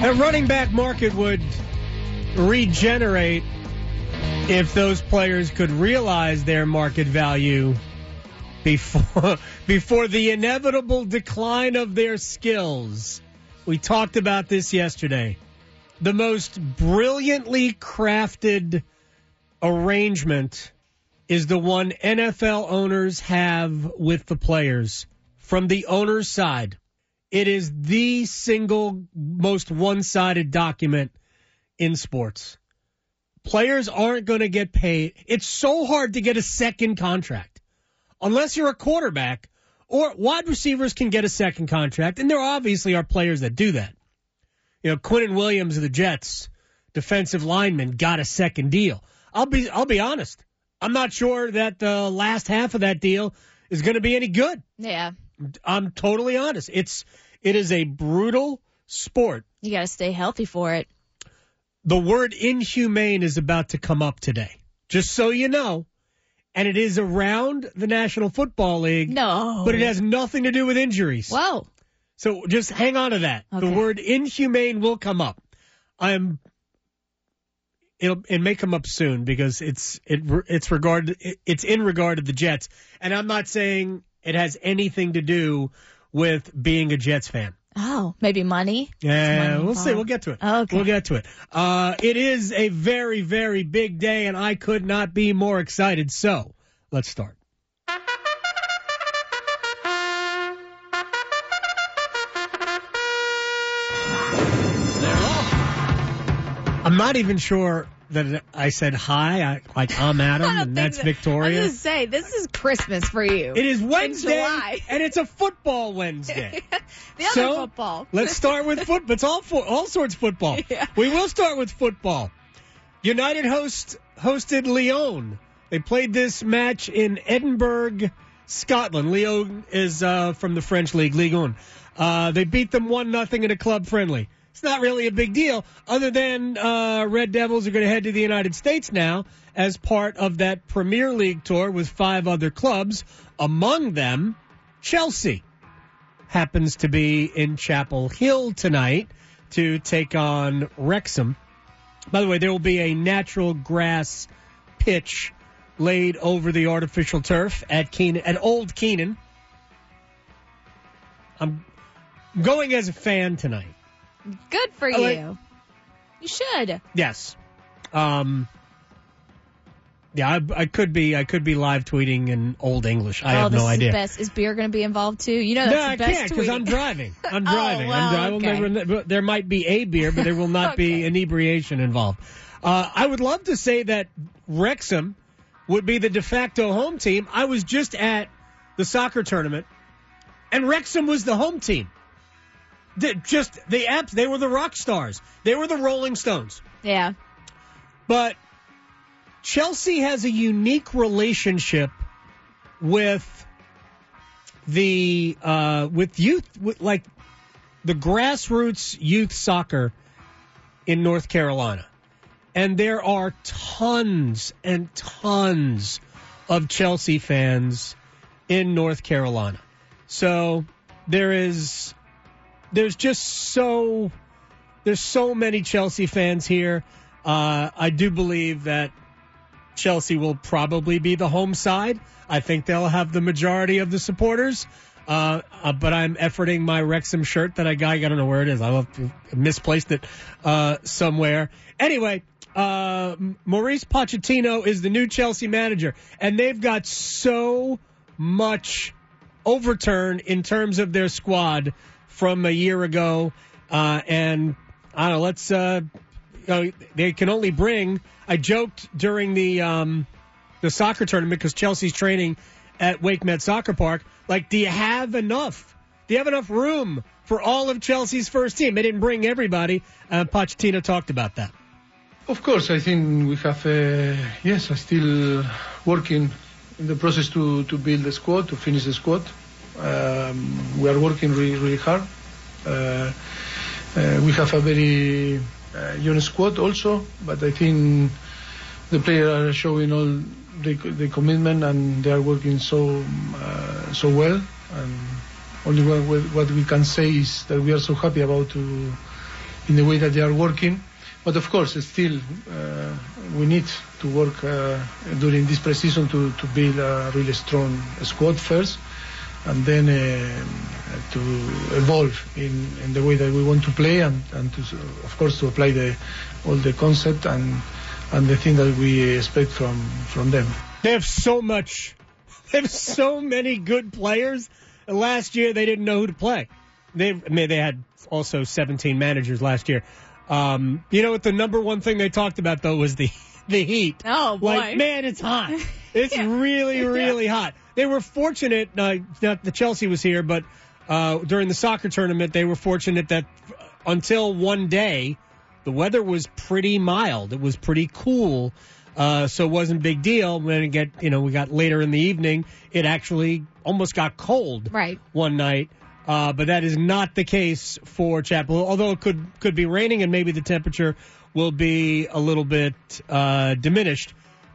The running back market would regenerate if those players could realize their market value before the inevitable decline of their skills. We talked about this yesterday. The most brilliantly crafted arrangement is the one NFL owners have with the players from the owner's side. It is the single most one-sided document in sports. Players aren't going to get paid. It's so hard to get a second contract. Unless you're a quarterback, or wide receivers can get a second contract, and there obviously are players that do that. You know, Quinnen Williams of the Jets, defensive lineman, got a second deal. I'll be honest. I'm not sure that the last half of that deal is going to be any good. Yeah. I'm totally honest. It is a brutal sport. You got to stay healthy for it. The word inhumane is about to come up today, just so you know. And it is around the National Football League. No. But it has nothing to do with injuries. Whoa. So just hang on to that. Okay. The word inhumane will come up. It may come up soon because it's in regard to the Jets. And I'm not saying it has anything to do with being a Jets fan. Oh, maybe money? Yeah, we'll see. We'll get to it. Okay. We'll get to it. It is a very, very big day, and I could not be more excited. So, let's start. I'm not even sure that I said hi. I'm Adam, and that's Victoria. I was going to say, this is Christmas for you. It is Wednesday, and it's a football Wednesday. The other football. Let's start with football. It's all sorts of football. Yeah. We will start with football. United hosted Lyon. They played this match in Edinburgh, Scotland. Lyon is from the French league, Ligue 1. They beat them 1-0 in a club friendly. It's not really a big deal, other than Red Devils are going to head to the United States now as part of that Premier League tour with 5 other clubs, among them Chelsea. Happens to be in Chapel Hill tonight to take on Wrexham. By the way, there will be a natural grass pitch laid over the artificial turf at Old Keenan. I'm going as a fan tonight. Good for you. You should. Yes. Yeah, I could be live tweeting in Old English. I have no idea. Is beer going to be involved too? You know that's the best. No, I can't because I'm driving. I'm driving. Okay. There might be a beer, but there will not be inebriation involved. I would love to say that Wrexham would be the de facto home team. I was just at the soccer tournament, and Wrexham was the home team. They were the rock stars. They were the Rolling Stones. Yeah. But Chelsea has a unique relationship with the youth, like the grassroots youth soccer in North Carolina. And there are tons and tons of Chelsea fans in North Carolina. So there's so many Chelsea fans here. I do believe that Chelsea will probably be the home side. I think they'll have the majority of the supporters. But I'm efforting my Wrexham shirt that I got. I don't know where it is. I misplaced it somewhere. Anyway, Maurice Pochettino is the new Chelsea manager, and they've got so much overturn in terms of their squad from a year ago. And I don't know, they can only bring. I joked during the soccer tournament because Chelsea's training at Wake Met Soccer Park. Like, do you have enough? Do you have enough room for all of Chelsea's first team? They didn't bring everybody. Pochettino talked about that. Of course, I think we have. I'm still working in the process to build the squad, to finish the squad. We are working really hard. We have a very young squad also, but I think the players are showing all the commitment and they are working so well. And only what we can say is that we are so happy about to in the way that they are working. But of course, still, we need to work during this preseason to build a really strong squad first, and then to evolve in the way that we want to play, and to, of course, to apply all the concept and the thing that we expect from them. They have so much. They have so many good players. Last year, they didn't know who to play. They had also 17 managers last year. You know what? The number one thing they talked about, though, was the heat. Oh, boy. Like, man, it's hot. It's really, really hot. They were fortunate, not that Chelsea was here, but during the soccer tournament, they were fortunate that until one day, the weather was pretty mild. It was pretty cool. So it wasn't a big deal. When we got later in the evening, it actually almost got cold one night. But that is not the case for Chapel Hill, although it could be raining and maybe the temperature will be a little bit diminished.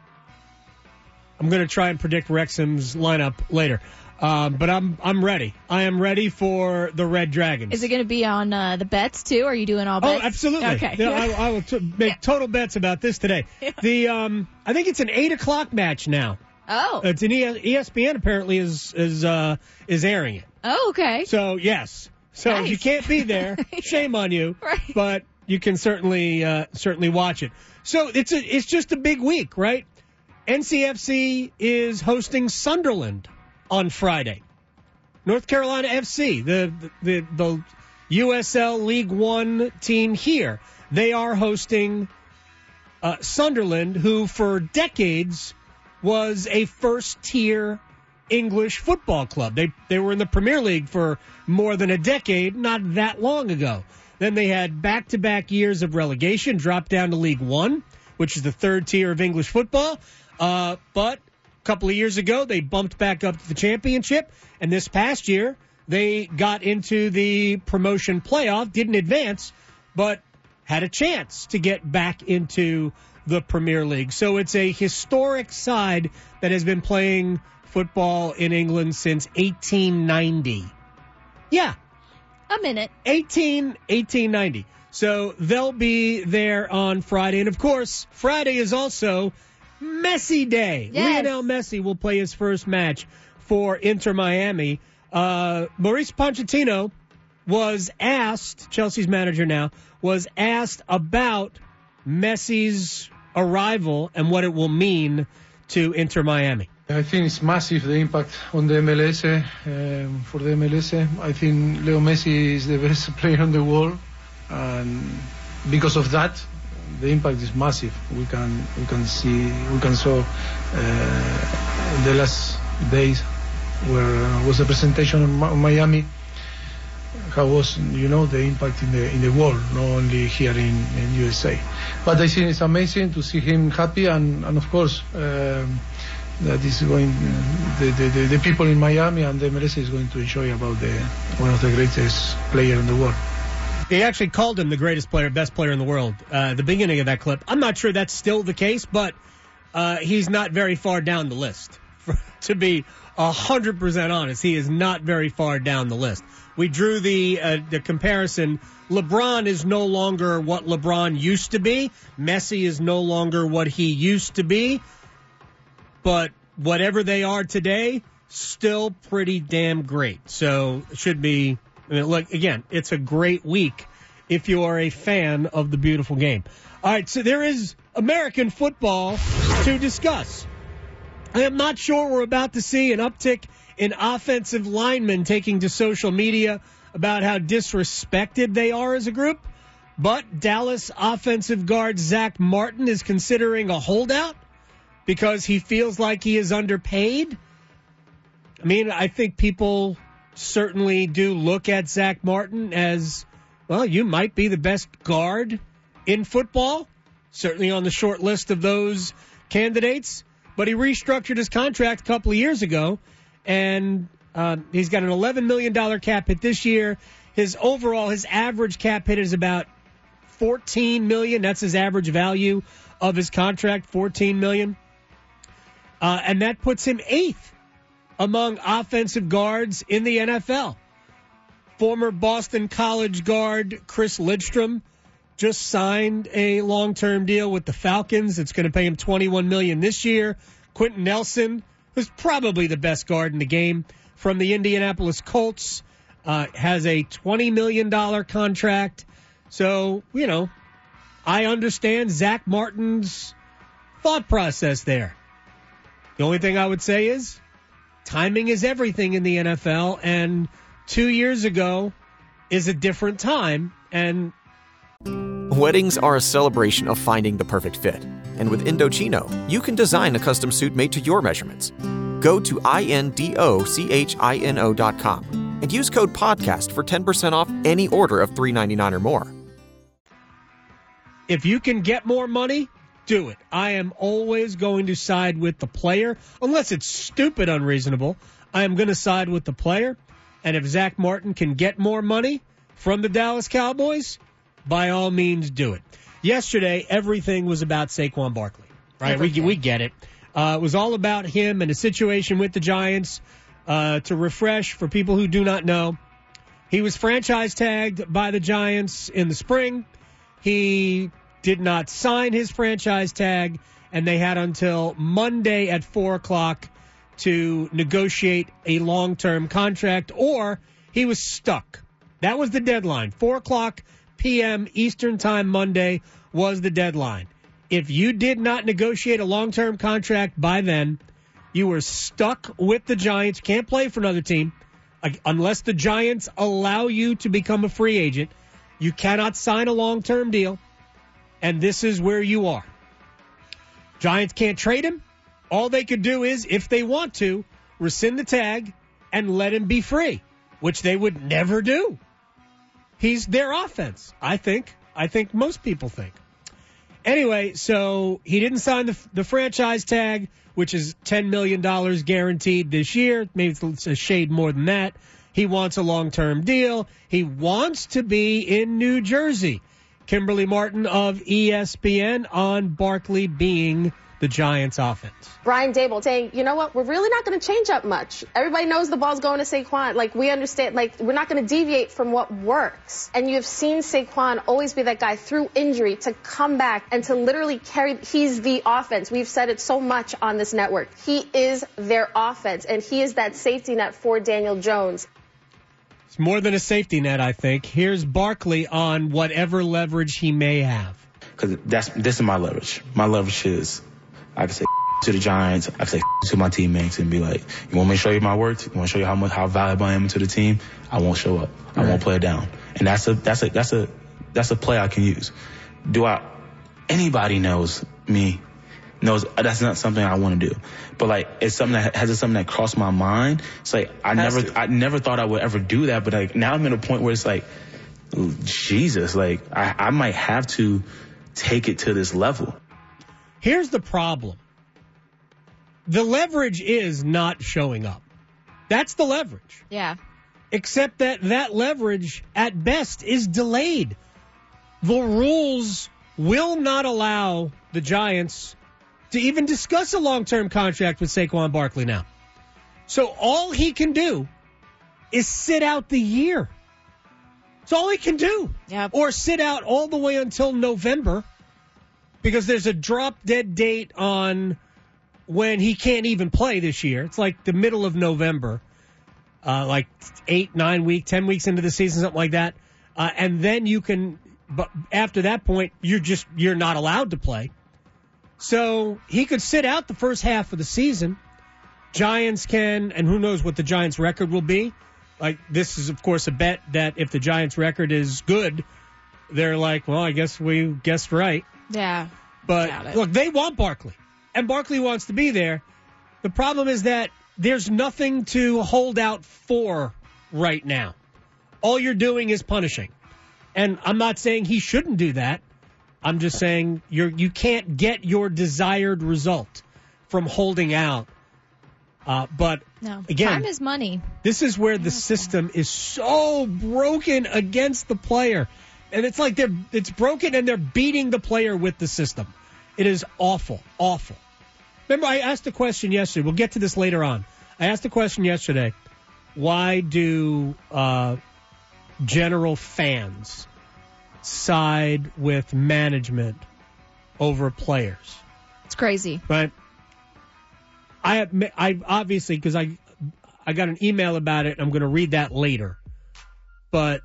I'm going to try and predict Wrexham's lineup later. But I'm ready. I am ready for the Red Dragons. Is it going to be on the bets, too? Are you doing all bets? Oh, absolutely. Okay. I will make total bets about this today. I think it's an 8 o'clock match now. Oh. It's an ESPN apparently is airing it. Oh, okay. So, yes. So nice. If you can't be there, shame on you. Right. But you can certainly watch it. So it's just a big week, right? NCFC is hosting Sunderland on Friday. North Carolina FC, the USL League One team here, they are hosting Sunderland, who for decades was a first-tier English football club. They were in the Premier League for more than a decade, not that long ago. Then they had back-to-back years of relegation, dropped down to League One, which is the third tier of English football. But a couple of years ago, they bumped back up to the championship, and this past year, they got into the promotion playoff, didn't advance, but had a chance to get back into the Premier League. So it's a historic side that has been playing football in England since 1890. Yeah. A minute. 1890. So they'll be there on Friday. And, of course, Friday is also Messi Day. Yes. Lionel Messi will play his first match for Inter Miami. Mauricio Pochettino was asked, Chelsea's manager now, was asked about Messi's arrival and what it will mean to Inter Miami. I think it's massive, the impact on the MLS. For the MLS, I think Leo Messi is the best player in the world, and because of that, the impact is massive. We can saw the last days where was a presentation in Miami. How was the impact in the world, not only here in USA. But I think it's amazing to see him happy, and of course that is going the people in Miami and the MLS is going to enjoy about one of the greatest players in the world. He actually called him the greatest player, best player in the world, at the beginning of that clip. I'm not sure that's still the case, but he's not very far down the list. To be 100% honest, he is not very far down the list. We drew the comparison. LeBron is no longer what LeBron used to be. Messi is no longer what he used to be. But whatever they are today, still pretty damn great. So it should be, look, again, it's a great week if you are a fan of the beautiful game. All right, so there is American football to discuss. I am not sure we're about to see an uptick in offensive linemen taking to social media about how disrespected they are as a group, but Dallas offensive guard Zach Martin is considering a holdout because he feels like he is underpaid. I mean, I think people certainly do look at Zach Martin as, well, you might be the best guard in football, certainly on the short list of those candidates. But he restructured his contract a couple of years ago, and he's got an $11 million cap hit this year. His average cap hit is about $14 million. That's his average value of his contract, $14 million. And that puts him 8th among offensive guards in the NFL. Former Boston College guard Chris Lidstrom just signed a long-term deal with the Falcons. It's going to pay him $21 million this year. Quentin Nelson, who's probably the best guard in the game, from the Indianapolis Colts, has a $20 million contract. So, I understand Zach Martin's thought process there. The only thing I would say is timing is everything in the NFL, and 2 years ago is a different time. And weddings are a celebration of finding the perfect fit. And with Indochino, you can design a custom suit made to your measurements. Go to INDOCHINO.com and use code PODCAST for 10% off any order of $3.99 or more. If you can get more money, do it. I am always going to side with the player. Unless it's stupid unreasonable, I am going to side with the player. And if Zach Martin can get more money from the Dallas Cowboys, by all means do it. Yesterday, everything was about Saquon Barkley, right? We get it. It was all about him and a situation with the Giants. To refresh, for people who do not know, he was franchise tagged by the Giants in the spring. He did not sign his franchise tag, and they had until Monday at 4 o'clock to negotiate a long-term contract, or he was stuck. That was the deadline. 4 o'clock p.m. Eastern Time Monday was the deadline. If you did not negotiate a long-term contract by then, you were stuck with the Giants. You can't play for another team unless the Giants allow you to become a free agent. You cannot sign a long-term deal, and this is where you are. Giants can't trade him. All they could do is, if they want to, rescind the tag and let him be free, which they would never do. He's their offense, I think. I think most people think. Anyway, so he didn't sign the franchise tag, which is $10 million guaranteed this year. Maybe it's a shade more than that. He wants a long-term deal. He wants to be in New Jersey. Kimberly Martin of ESPN on Barkley being the Giants' offense. Brian Daboll saying, you know what, we're really not going to change up much. Everybody knows the ball's going to Saquon. We understand, we're not going to deviate from what works. And you've seen Saquon always be that guy through injury to come back and to literally carry. He's the offense. We've said it so much on this network. He is their offense, and he is that safety net for Daniel Jones. It's more than a safety net, I think. Here's Barkley on whatever leverage he may have. Because this is my leverage. My leverage is I can say to the Giants, I can say to my teammates and be like, you want me to show you my worth? You want to show you how valuable I am to the team? I won't show up. I won't play it down. And that's a play I can use. Anybody knows me, knows that's not something I want to do. But it's something that crossed my mind. It's I never thought I would ever do that. But now I'm at a point where it's Jesus, I might have to take it to this level. Here's the problem. The leverage is not showing up. That's the leverage. Yeah. Except that leverage, at best, is delayed. The rules will not allow the Giants to even discuss a long-term contract with Saquon Barkley now. So all he can do is sit out the year. That's all he can do. Yep. Or sit out all the way until November, because there's a drop-dead date on when he can't even play this year. It's the middle of November, 8, 9 weeks, 10 weeks into the season, something like that. And then you can, but after that point, you're not allowed to play. So he could sit out the first half of the season. Giants can, and who knows what the Giants' record will be. This is, of course, a bet that if the Giants' record is good, they're well, I guess we guessed right. Yeah. But look, they want Barkley, and Barkley wants to be there. The problem is that there's nothing to hold out for right now. All you're doing is punishing. And I'm not saying he shouldn't do that. I'm just saying you can't get your desired result from holding out. But no, again, time is money. This is where the system is so broken against the player. And it's it's broken, and they're beating the player with the system. It is awful, awful. Remember, I asked a question yesterday. We'll get to this later on. I asked a question yesterday. Why do general fans side with management over players. It's crazy. Right? I obviously, because I got an email about it, I'm going to read that later. But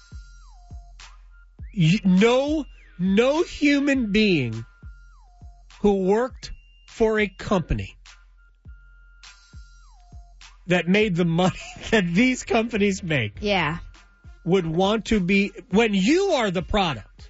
no human being who worked for a company that made the money that these companies make would want to be, when you are the product,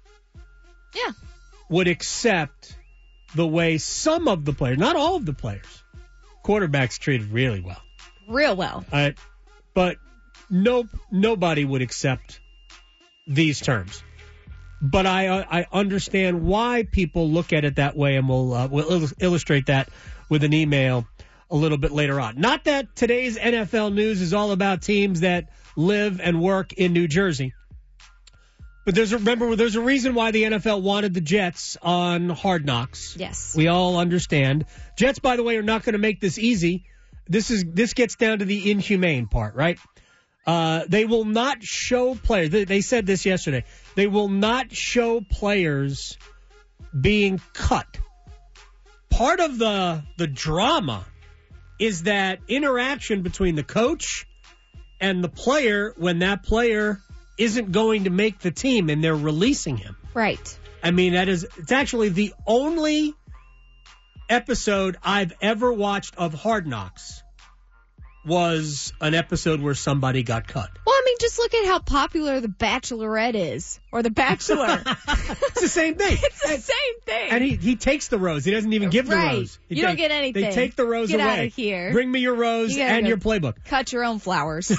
would accept the way some of the players, not all of the players, quarterbacks treated really well. Real well. But nobody would accept these terms. But I understand why people look at it that way, and we'll illustrate that with an email a little bit later on. Not that today's NFL news is all about teams that live and work in New Jersey. But there's a reason why the NFL wanted the Jets on Hard Knocks. Yes. We all understand. Jets, by the way, are not going to make this easy. This gets down to the inhumane part, right? They will not show players. They said this yesterday. They will not show players being cut. Part of the drama is that interaction between the coach and the player when that player isn't going to make the team and they're releasing him. Right. I mean, it's actually the only episode I've ever watched of Hard Knocks was an episode where somebody got cut. Well, I mean, just look at how popular The Bachelorette is, or The Bachelor. It's the same thing. It's the same thing. And he takes the rose. He doesn't even give the rose. You don't get anything. They take the rose Get away. out of here. Bring me your rose and your playbook. Cut your own flowers.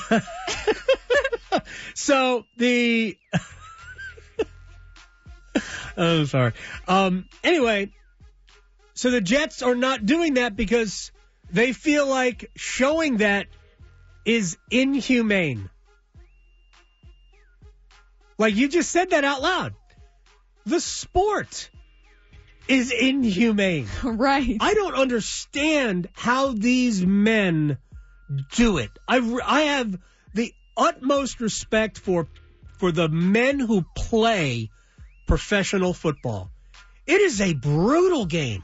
So oh, sorry. Anyway, so the Jets are not doing that because they feel like showing that is inhumane. Like, you just said that out loud. The sport is inhumane. Right. I don't understand how these men do it. I have the utmost respect for the men who play professional football. It is a brutal game.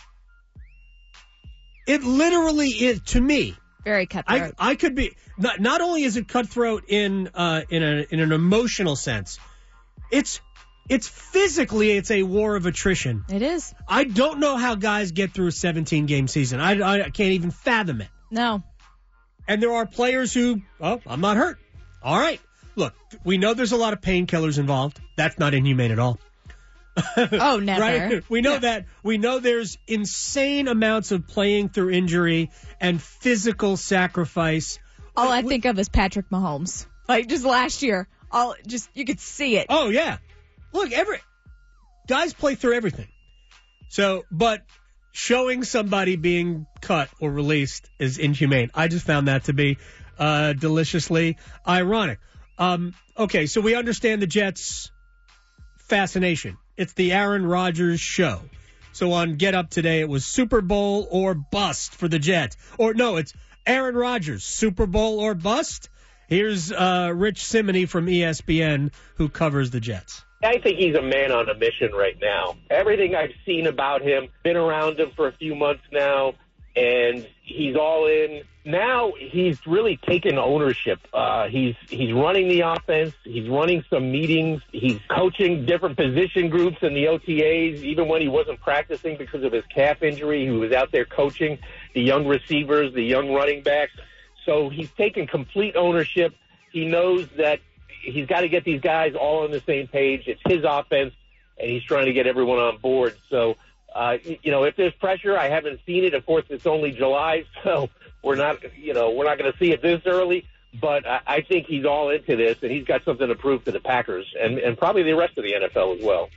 It literally is, to me. Very cutthroat. I could be not only is it cutthroat in an emotional sense, it's physically it's a war of attrition. It is. I don't know how guys get through a 17-game season. I can't even fathom it. No. And there are players who, I'm not hurt. All right. Look, we know there's a lot of painkillers involved. That's not inhumane at all. Oh, never. Right? We know that. We know there's insane amounts of playing through injury and physical sacrifice. All I think of is Patrick Mahomes. Like, just last year. You could see it. Oh, yeah. Look, guys play through everything. So, but showing somebody being cut or released is inhumane. I just found that to be deliciously ironic. Okay, so we understand the Jets' fascination. It's the Aaron Rodgers show. So on Get Up today, it was Super Bowl or bust for the Jets. Or no, it's Aaron Rodgers, Super Bowl or bust. Here's Rich Simony from ESPN, who covers the Jets. I think he's a man on a mission right now. Everything I've seen about him, been around him for a few months now, and he's all in. Now he's really taken ownership. He's running the offense. He's running some meetings. He's coaching different position groups in the OTAs, even when he wasn't practicing because of his calf injury. He was out there coaching the young receivers, the young running backs. So he's taken complete ownership. He knows that he's got to get these guys all on the same page. It's his offense, and he's trying to get everyone on board. So, if there's pressure, I haven't seen it. Of course, it's only July, so we're not going to see it this early. But I think he's all into this, and he's got something to prove to the Packers and probably the rest of the NFL as well.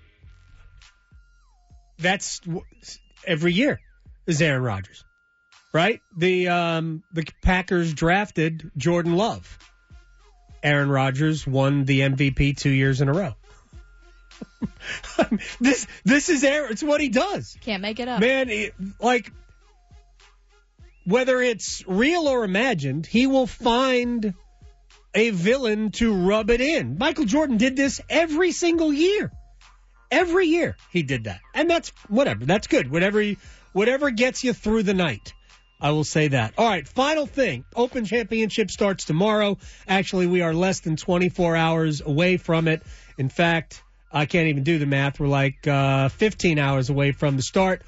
That's every year is Aaron Rodgers, right? The Packers drafted Jordan Love. Aaron Rodgers won the MVP 2 years in a row. This is Aaron. It's what he does. Can't make it up. Man, whether it's real or imagined, he will find a villain to rub it in. Michael Jordan did this every single year. Every year he did that. And that's whatever. That's good. Whatever gets you through the night. I will say that. All right, final thing. Open Championship starts tomorrow. Actually, we are less than 24 hours away from it. In fact, I can't even do the math. We're like 15 hours away from the start.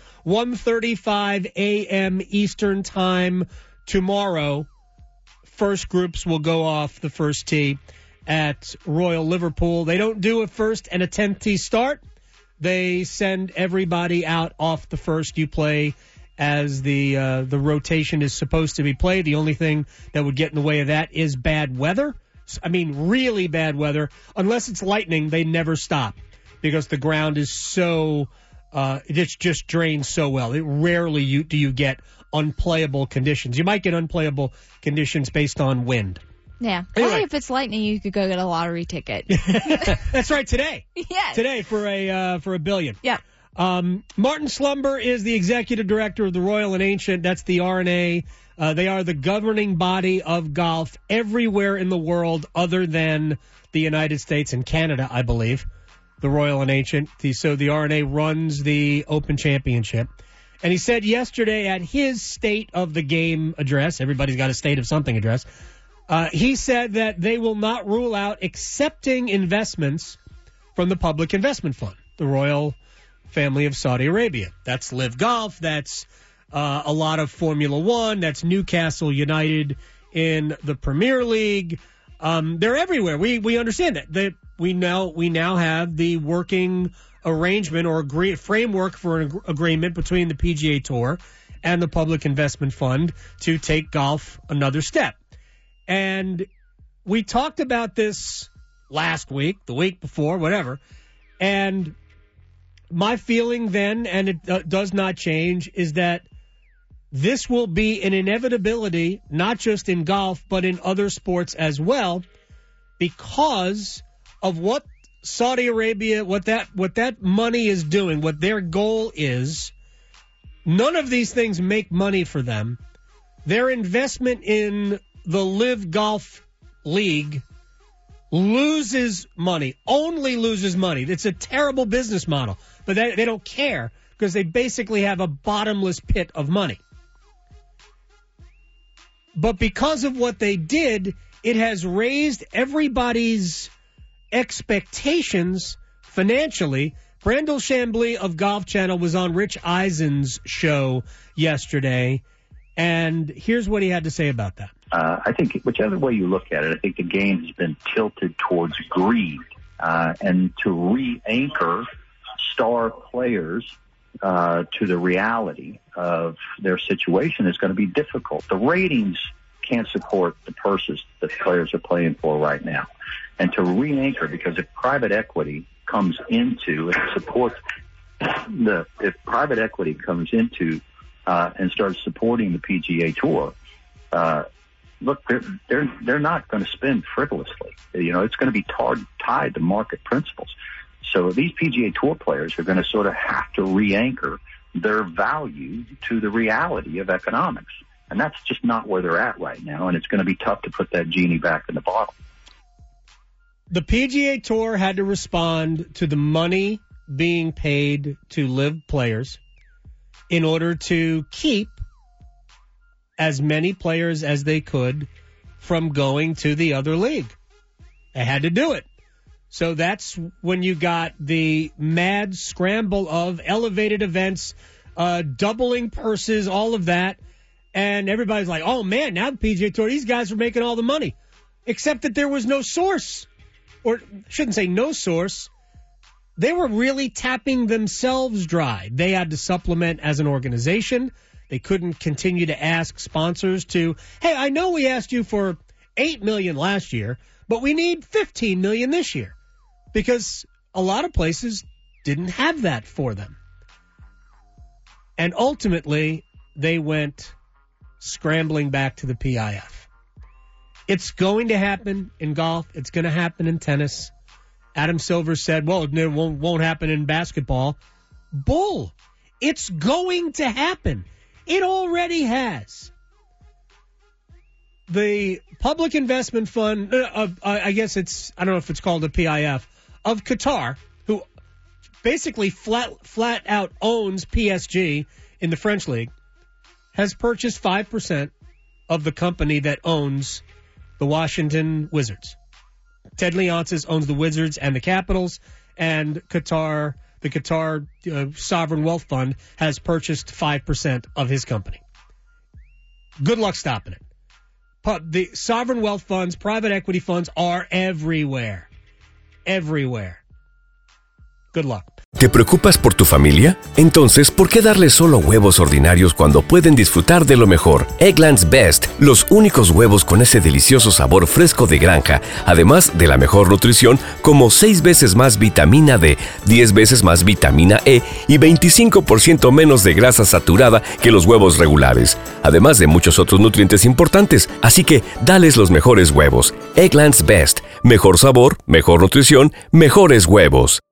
1:35 a.m. Eastern Time tomorrow. First groups will go off the first tee at Royal Liverpool. They don't do a first and a 10th tee start. They send everybody out off the first. You play as the rotation is supposed to be played. The only thing that would get in the way of that is bad weather. I mean, really bad weather. Unless it's lightning, they never stop because the ground is so it just drains so well. It rarely do you get unplayable conditions. You might get unplayable conditions based on wind. Yeah. Anyway. Only if it's lightning, you could go get a lottery ticket. That's right. Today. Yes. Today for $1 billion. Yeah. Martin Slumber is the executive director of the Royal and Ancient. That's the R&A. They are the governing body of golf everywhere in the world other than the United States and Canada, I believe. The Royal and Ancient. So the R&A runs the Open Championship. And he said yesterday at his State of the Game address, everybody's got a State of Something address, he said that they will not rule out accepting investments from the Public Investment Fund, the Royal Family of Saudi Arabia. That's Live Golf. That's a lot of Formula One. That's Newcastle United in the Premier League. They're everywhere. We understand that. We now have the working arrangement or framework for an agreement between the PGA Tour and the Public Investment Fund to take golf another step. And we talked about this last week, the week before, whatever. And my feeling then, and it does not change, is that this will be an inevitability, not just in golf, but in other sports as well, because of what Saudi Arabia, what that money is doing, what their goal is. None of these things make money for them. Their investment in the Live Golf League loses money, only loses money. It's a terrible business model, but they don't care because they basically have a bottomless pit of money. But because of what they did, it has raised everybody's expectations financially. Brandel Chambly of Golf Channel was on Rich Eisen's show yesterday, and here's what he had to say about that. I think whichever way you look at it, I think the game has been tilted towards greed, and to re-anchor star players to the reality of their situation is going to be difficult. The ratings can't support the purses that players are playing for right now. And to re-anchor, because if private equity comes into and supports if private equity comes into and starts supporting the PGA Tour, look, they're not going to spend frivolously. You know, it's going to be tied to market principles. So these PGA Tour players are going to sort of have to re-anchor their value to the reality of economics. And that's just not where they're at right now, and it's going to be tough to put that genie back in the bottle. The PGA Tour had to respond to the money being paid to Live players in order to keep as many players as they could from going to the other league. They had to do it. So that's when you got the mad scramble of elevated events, doubling purses, all of that. And everybody's like, oh, man, now the PGA Tour, these guys are making all the money. Except that there was no source. Or I shouldn't say no source. They were really tapping themselves dry. They had to supplement as an organization. They couldn't continue to ask sponsors to, hey, I know we asked you for $8 million last year, but we need $15 million this year. Because a lot of places didn't have that for them. And ultimately, they went scrambling back to the PIF. It's going to happen in golf. It's going to happen in tennis. Adam Silver said, well, it won't happen in basketball. Bull. It's going to happen. It already has. the Public Investment Fund, I guess I don't know if it's called a PIF, of Qatar, who basically flat out owns PSG in the French League, has purchased 5% of the company that owns the Washington Wizards. Ted Leonsis owns the Wizards and the Capitals, and the Qatar Sovereign Wealth Fund has purchased 5% of his company. Good luck stopping it. The sovereign wealth funds, private equity funds are everywhere. Everywhere. Good luck. ¿Te preocupas por tu familia? Entonces, ¿por qué darles solo huevos ordinarios cuando pueden disfrutar de lo mejor? Eggland's Best, los únicos huevos con ese delicioso sabor fresco de granja, además de la mejor nutrición, como 6 veces más vitamina D, 10 veces más vitamina E y 25% menos de grasa saturada que los huevos regulares, además de muchos otros nutrientes importantes. Así que, dales los mejores huevos. Eggland's Best, mejor sabor, mejor nutrición, mejores huevos.